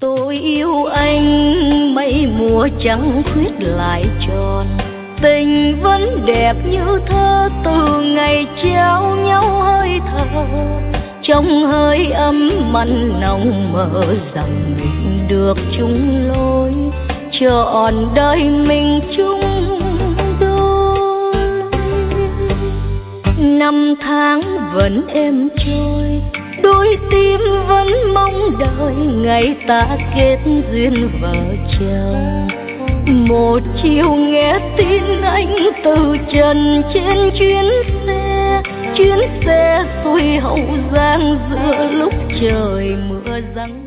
Tôi yêu anh mấy mùa trắng khuyết lại tròn, tình vẫn đẹp như thơ từ ngày trao nhau hơi thở. Trong hơi ấm mặn nồng mơ rằng mình được chung lối, trọn đời mình chung đôi. Năm tháng vẫn êm trôi, đôi tim vẫn mong đợi ngày ta kết duyên vợ chồng. Một chiều nghe tin anh từ trần trên chuyến xe xuôi Hậu Giang giữa lúc trời mưa giăng.